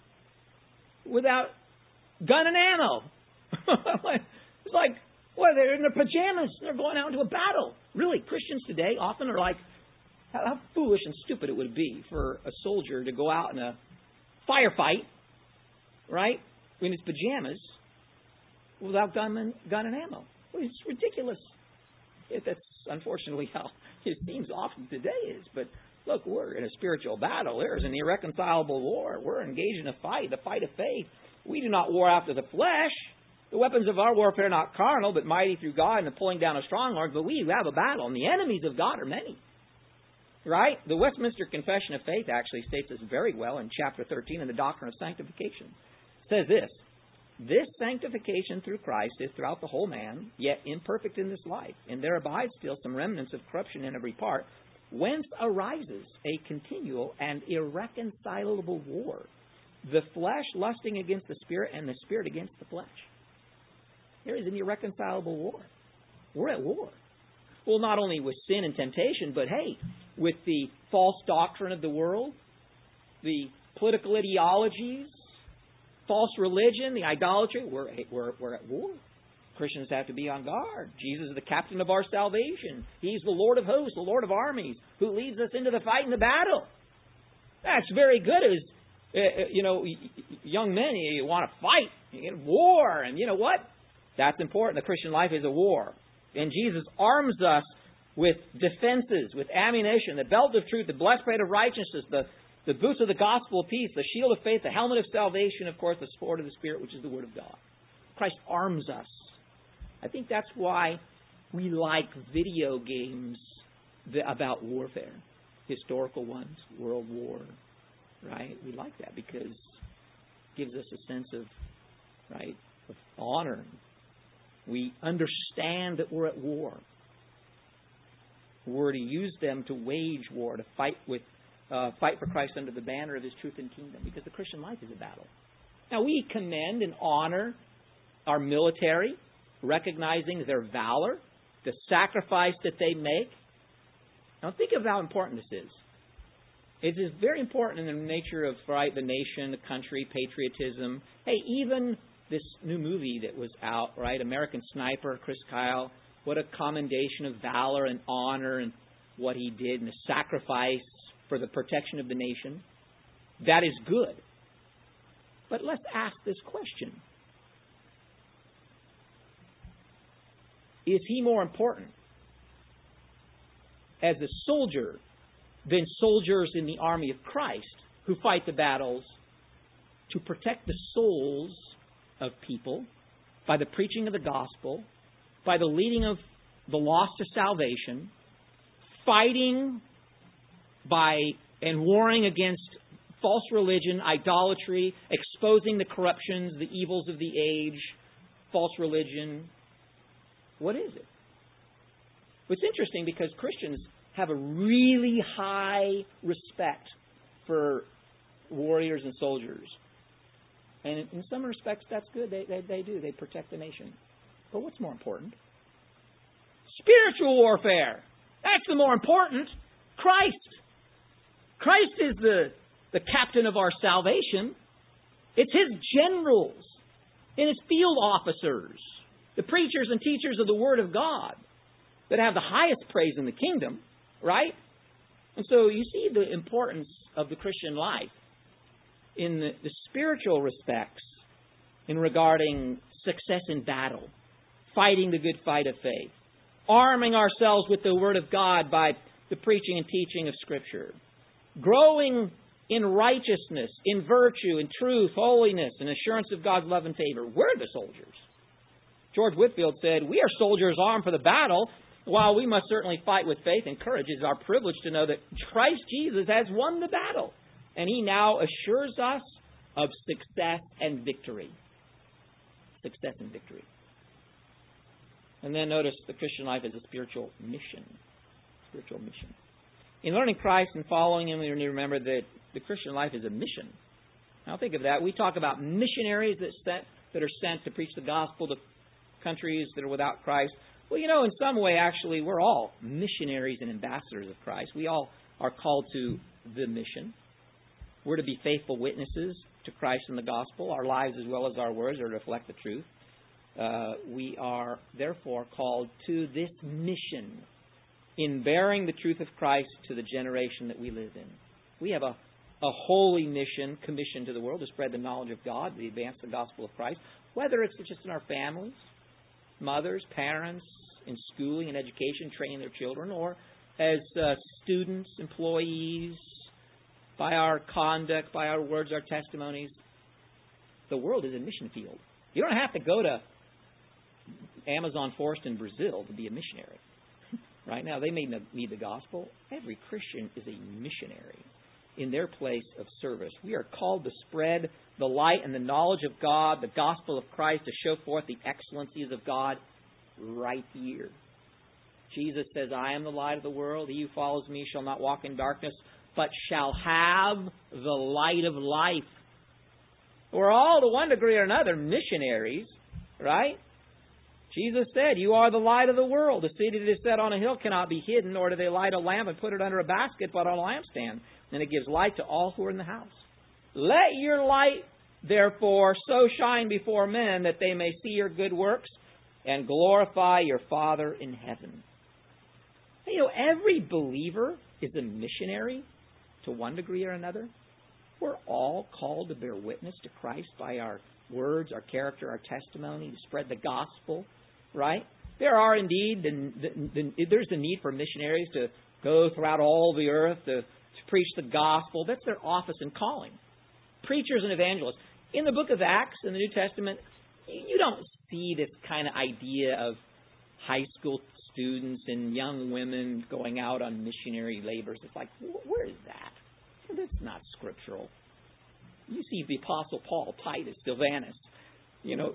without gun and ammo. It's like, well, they're in their pajamas. They're going out into a battle. Really, Christians today often are like, how, how foolish and stupid it would be for a soldier to go out in a firefight, right, in his pajamas without gun and, gun and ammo. Well, it's ridiculous. It, that's unfortunately how it seems often today is. But look, we're in a spiritual battle. There's an irreconcilable war. We're engaged in a fight, the fight of faith. We do not war after the flesh. The weapons of our warfare are not carnal, but mighty through God in the pulling down of strongholds. But we have a battle, and the enemies of God are many. Right? The Westminster Confession of Faith actually states this very well in chapter thirteen in the Doctrine of Sanctification. It says this, "This sanctification through Christ is throughout the whole man, yet imperfect in this life, and there abides still some remnants of corruption in every part, whence arises a continual and irreconcilable war, the flesh lusting against the Spirit, and the Spirit against the flesh." There is an irreconcilable war. We're at war. Well, not only with sin and temptation, but hey, with the false doctrine of the world, the political ideologies, false religion, the idolatry, we're, we're, we're at war. Christians have to be on guard. Jesus is the captain of our salvation. He's the Lord of hosts, the Lord of armies, who leads us into the fight and the battle. That's very good. As uh, you know, young men, you want to fight, you get war, and you know what? That's important. The Christian life is a war. And Jesus arms us with defenses, with ammunition, the belt of truth, the breastplate of righteousness, the, the boots of the gospel of peace, the shield of faith, the helmet of salvation, of course, the sword of the Spirit, which is the Word of God. Christ arms us. I think that's why we like video games about warfare. Historical ones, World War, right? We like that because it gives us a sense of, right, of honor. We understand that we're at war. We're to use them to wage war, to fight with, uh, fight for Christ under the banner of His truth and kingdom, because the Christian life is a battle. Now, we commend and honor our military, recognizing their valor, the sacrifice that they make. Now, think of how important this is. It is very important in the nature of, right, the nation, the country, patriotism. Hey, even this new movie that was out, right, American Sniper, Chris Kyle, what a commendation of valor and honor and what he did and the sacrifice for the protection of the nation. That is good. But let's ask this question. Is he more important as a soldier than soldiers in the army of Christ who fight the battles to protect the souls of people by the preaching of the gospel, by the leading of the lost to salvation, fighting by and warring against false religion, idolatry, exposing the corruptions, the evils of the age, false religion? What is it? It's interesting because Christians have a really high respect for warriors and soldiers. And in some respects, that's good. They, they, they do. They protect the nation. But what's more important? Spiritual warfare. That's the more important. Christ. Christ is the, the captain of our salvation. It's His generals and His field officers, the preachers and teachers of the Word of God that have the highest praise in the kingdom, right? And so you see the importance of the Christian life in the, the spiritual respects in regarding success in battle, fighting the good fight of faith, arming ourselves with the Word of God by the preaching and teaching of Scripture, growing in righteousness, in virtue, in truth, holiness, and assurance of God's love and favor. We're the soldiers. George Whitefield said, "We are soldiers armed for the battle. While we must certainly fight with faith and courage, it is our privilege to know that Christ Jesus has won the battle. And He now assures us of success and victory." Success and victory. And then notice the Christian life is a spiritual mission. Spiritual mission. In learning Christ and following Him, we need to remember that the Christian life is a mission. Now think of that. We talk about missionaries that, sent, that are sent to preach the gospel to countries that are without Christ. Well, you know, in some way, actually, we're all missionaries and ambassadors of Christ. We all are called to the mission. We're to be faithful witnesses to Christ and the gospel. Our lives as well as our words are to reflect the truth. Uh, we are, therefore, called to this mission in bearing the truth of Christ to the generation that we live in. We have a, a holy mission commissioned to the world to spread the knowledge of God, to advance the gospel of Christ, whether it's just in our families, mothers, parents, in schooling and education, training their children, or as uh, students, employees, by our conduct, by our words, our testimonies. The world is a mission field. You don't have to go to Amazon forest in Brazil to be a missionary. Right now, they may need the gospel. Every Christian is a missionary in their place of service. We are called to spread the light and the knowledge of God, the gospel of Christ, to show forth the excellencies of God right here. Jesus says, "I am the light of the world. He who follows me shall not walk in darkness, but shall have the light of life." We're all, to one degree or another, missionaries, right? Jesus said, "You are the light of the world. A city that is set on a hill cannot be hidden, nor do they light a lamp and put it under a basket, but on a lampstand. And it gives light to all who are in the house. Let your light, therefore, so shine before men that they may see your good works and glorify your Father in heaven." You know, every believer is a missionary to one degree or another. We're all called to bear witness to Christ by our words, our character, our testimony, to spread the gospel, right? There are indeed, the, the, the, there's the need for missionaries to go throughout all the earth to, to preach the gospel. That's their office and calling. Preachers and evangelists. In the book of Acts, in the New Testament, you don't see this kind of idea of high school students and young women going out on missionary labors. It's like, where is that? That's not scriptural. You see the Apostle Paul, Titus, Silvanus, you know,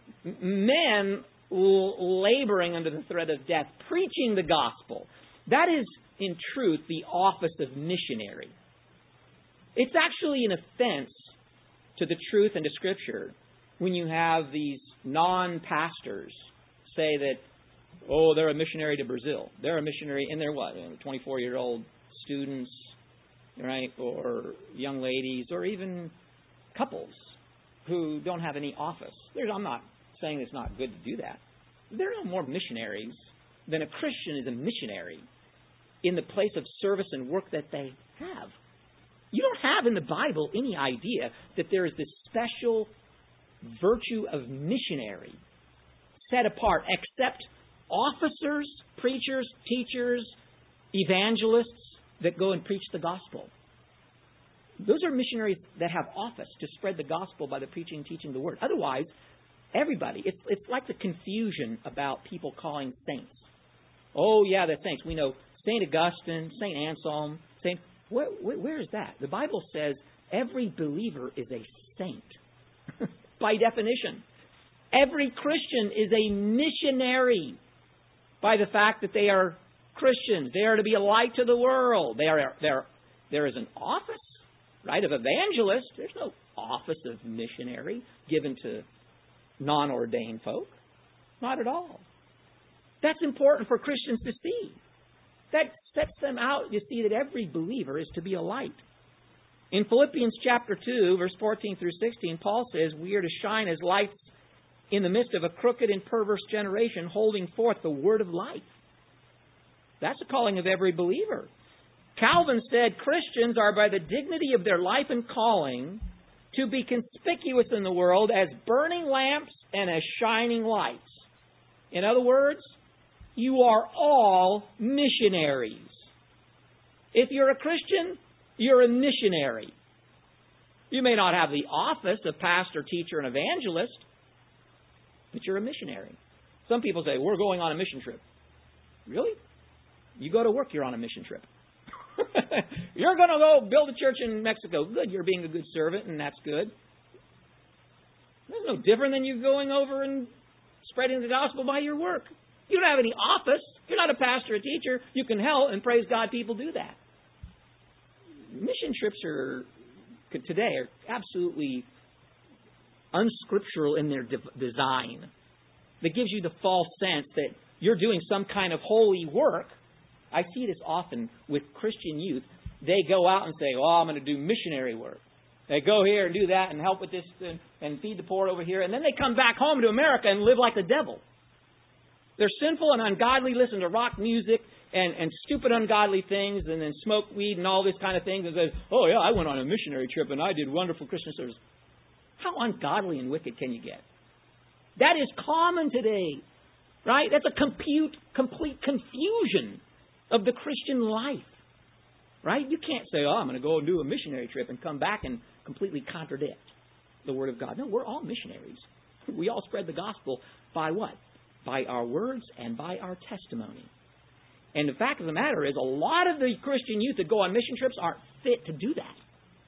men laboring under the threat of death, preaching the gospel. That is, in truth, the office of missionary. It's actually an offense to the truth and to Scripture when you have these non-pastors say that, oh, they're a missionary to Brazil. They're a missionary, and they're what, twenty-four-year-old students, right, or young ladies, or even couples who don't have any office. There's, I'm not saying it's not good to do that. There are no more missionaries than a Christian is a missionary in the place of service and work that they have. You don't have in the Bible any idea that there is this special virtue of missionary set apart, except officers, preachers, teachers, evangelists that go and preach the gospel. Those are missionaries that have office to spread the gospel by the preaching and teaching of the word. Otherwise, everybody, it's, it's like the confusion about people calling saints. Oh, yeah, they're saints. We know Saint Augustine, Saint Anselm, Saint... Where, where, where is that? The Bible says every believer is a saint. By definition. Every Christian is a missionary by the fact that they are Christians. They are to be a light to the world. They are, there, there is an office, right, of evangelist. There's no office of missionary given to non-ordained folk. Not at all. That's important for Christians to see. That sets them out, you see, that every believer is to be a light. In Philippians chapter two, verse fourteen through sixteen, Paul says we are to shine as lights in the midst of a crooked and perverse generation, holding forth the word of life. That's the calling of every believer. Calvin said Christians are by the dignity of their life and calling to be conspicuous in the world as burning lamps and as shining lights. In other words, you are all missionaries. If you're a Christian, you're a missionary. You may not have the office of pastor, teacher, and evangelist, but you're a missionary. Some people say, we're going on a mission trip. Really? You go to work, you're on a mission trip. You're going to go build a church in Mexico. Good, you're being a good servant, and that's good. That's no different than you going over and spreading the gospel by your work. You don't have any office. You're not a pastor or teacher. You can help, and praise God, people do that. Mission trips are today are absolutely unscriptural in their de- design. That gives you the false sense that you're doing some kind of holy work. I see this often with Christian youth. They go out and say, oh, I'm going to do missionary work. They go here and do that and help with this and, and feed the poor over here. And then they come back home to America and live like the devil. They're sinful and ungodly, listen to rock music and, and stupid ungodly things, and then smoke weed and all this kind of things, and say, oh yeah, I went on a missionary trip and I did wonderful Christian service. How ungodly and wicked can you get? That is common today, right? That's a compute, complete confusion of the Christian life, right? You can't say, oh, I'm going to go and do a missionary trip and come back and completely contradict the Word of God. No, we're all missionaries. We all spread the gospel by what? By our words and by our testimony. And the fact of the matter is, a lot of the Christian youth that go on mission trips aren't fit to do that.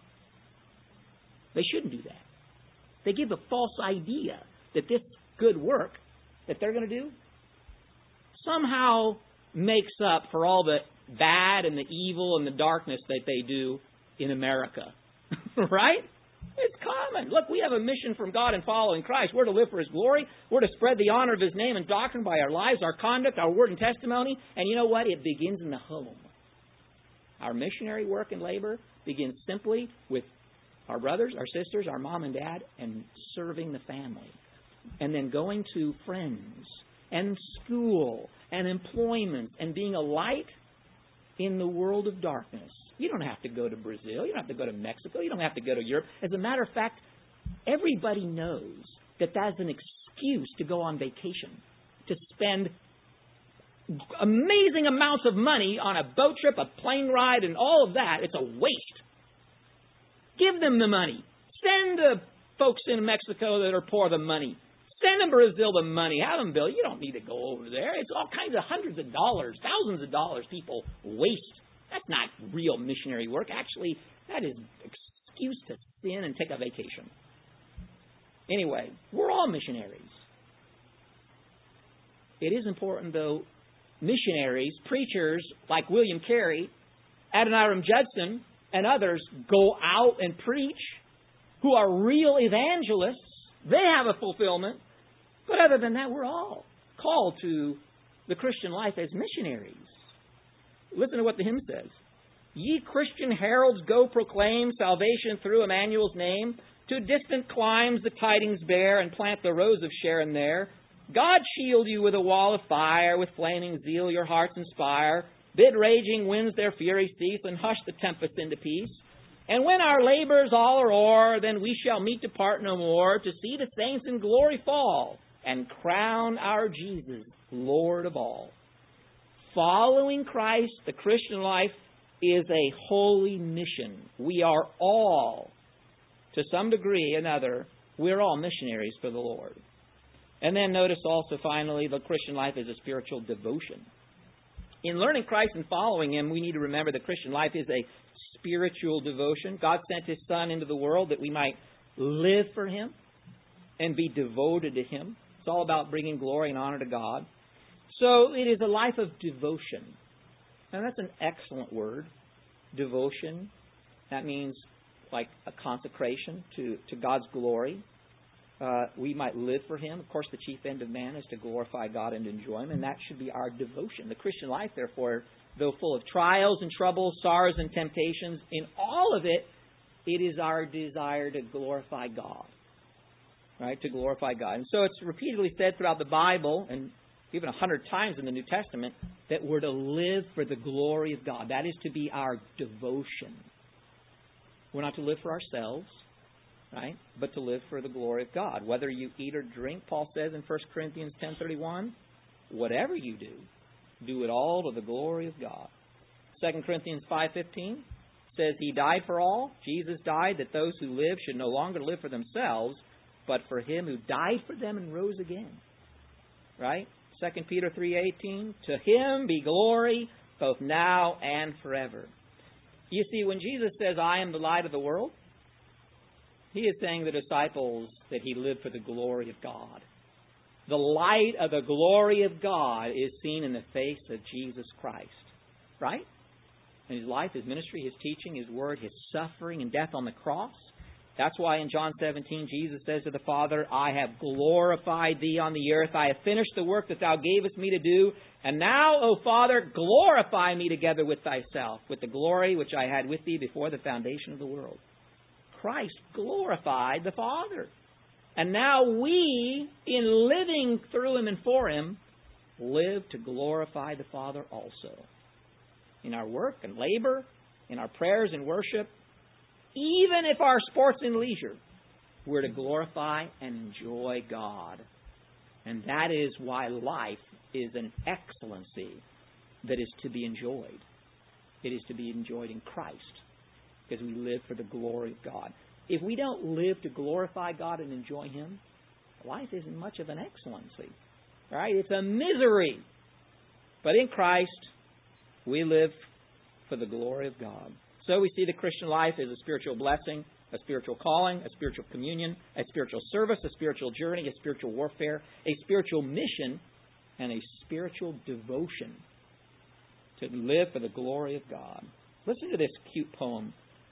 They shouldn't do that. They give a false idea that this good work that they're going to do somehow makes up for all the bad and the evil and the darkness that they do in America. Right? It's common. Look, we have a mission from God in following Christ. We're to live for His glory. We're to spread the honor of His name and doctrine by our lives, our conduct, our word and testimony. And you know what? It begins in the home. Our missionary work and labor begins simply with our brothers, our sisters, our mom and dad, and serving the family. And then going to friends and school and employment and being a light in the world of darkness. You don't have to go to Brazil. You don't have to go to Mexico. You don't have to go to Europe. As a matter of fact, everybody knows that that's an excuse to go on vacation, to spend amazing amounts of money on a boat trip, a plane ride, and all of that. It's a waste. Give them the money. Send the folks in Mexico that are poor the money. Send them Brazil the money. Have them build. You don't need to go over there. It's all kinds of hundreds of dollars, thousands of dollars people waste. That's not real missionary work. Actually, that is an excuse to sin and take a vacation. Anyway, we're all missionaries. It is important, though, missionaries, preachers like William Carey, Adoniram Judson, and others go out and preach, who are real evangelists. They have a fulfillment. But other than that, we're all called to the Christian life as missionaries. Listen to what the hymn says. Ye Christian heralds, go proclaim salvation through Emmanuel's name. To distant climes the tidings bear, and plant the rose of Sharon there. God shield you with a wall of fire, with flaming zeal your hearts inspire. Bid raging winds their fury cease, and hush the tempest into peace. And when our labors all are o'er, then we shall meet to part no more, to see the saints in glory fall, and crown our Jesus Lord of all. Following Christ, the Christian life, is a holy mission. We are all, to some degree or another, we're all missionaries for the Lord. And then notice also, finally, the Christian life is a spiritual devotion. In learning Christ and following Him, we need to remember the Christian life is a spiritual devotion. God sent His Son into the world that we might live for Him and be devoted to Him. It's all about bringing glory and honor to God. So it is a life of devotion. And that's an excellent word, devotion. That means like a consecration to, to God's glory. Uh, we might live for Him. Of course, the chief end of man is to glorify God and enjoy Him, and that should be our devotion. The Christian life, therefore, though full of trials and troubles, sorrows and temptations, in all of it, it is our desire to glorify God. Right? To glorify God. And so it's repeatedly said throughout the Bible, and even a hundred times in the New Testament, that we're to live for the glory of God. That is to be our devotion. We're not to live for ourselves, right? But to live for the glory of God. Whether you eat or drink, Paul says in First Corinthians ten thirty-one, whatever you do, do it all to the glory of God. Second Corinthians five fifteen says He died for all. Jesus died that those who live should no longer live for themselves, but for Him who died for them and rose again. Right? Second Peter three eighteen, to Him be glory both now and forever. You see, when Jesus says, I am the light of the world, He is saying to the disciples that He lived for the glory of God. The light of the glory of God is seen in the face of Jesus Christ. Right? In His life, His ministry, His teaching, His word, His suffering and death on the cross. That's why in John seventeen, Jesus says to the Father, I have glorified Thee on the earth. I have finished the work that Thou gavest me to do. And now, O Father, glorify me together with Thyself, with the glory which I had with Thee before the foundation of the world. Christ glorified the Father. And now we, in living through Him and for Him, live to glorify the Father also. In our work and labor, in our prayers and worship, even if our sports and leisure, we're to glorify and enjoy God. And that is why life is an excellency that is to be enjoyed. It is to be enjoyed in Christ, because we live for the glory of God. If we don't live to glorify God and enjoy Him, life isn't much of an excellency. Right? It's a misery. But in Christ, we live for the glory of God. So we see the Christian life as a spiritual blessing, a spiritual calling, a spiritual communion, a spiritual service, a spiritual journey, a spiritual warfare, a spiritual mission, and a spiritual devotion to live for the glory of God. Listen to this cute poem.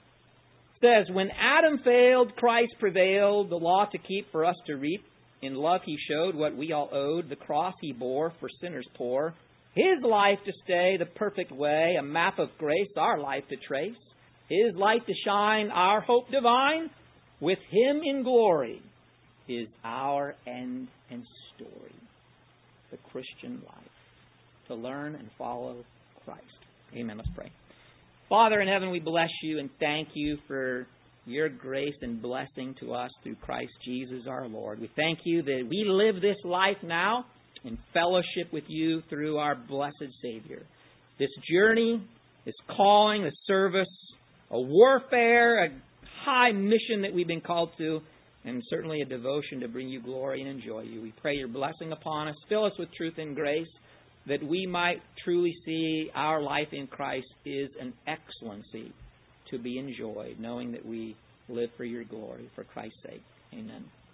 It says, when Adam failed, Christ prevailed, the law to keep for us to reap. In love He showed what we all owed, the cross He bore for sinners poor. His life to stay the perfect way, a map of grace, our life to trace. His light to shine, our hope divine. With Him in glory is our end and story. The Christian life. To learn and follow Christ. Amen. Let's pray. Father in heaven, we bless You and thank You for your grace and blessing to us through Christ Jesus our Lord. We thank you that we live this life now in fellowship with you through our blessed Savior. This journey, this calling, this service, a warfare, a high mission that we've been called to, and certainly a devotion to bring you glory and enjoy you. We pray your blessing upon us. Fill us with truth and grace, that we might truly see our life in Christ is an excellency to be enjoyed, knowing that we live for your glory, for Christ's sake. Amen.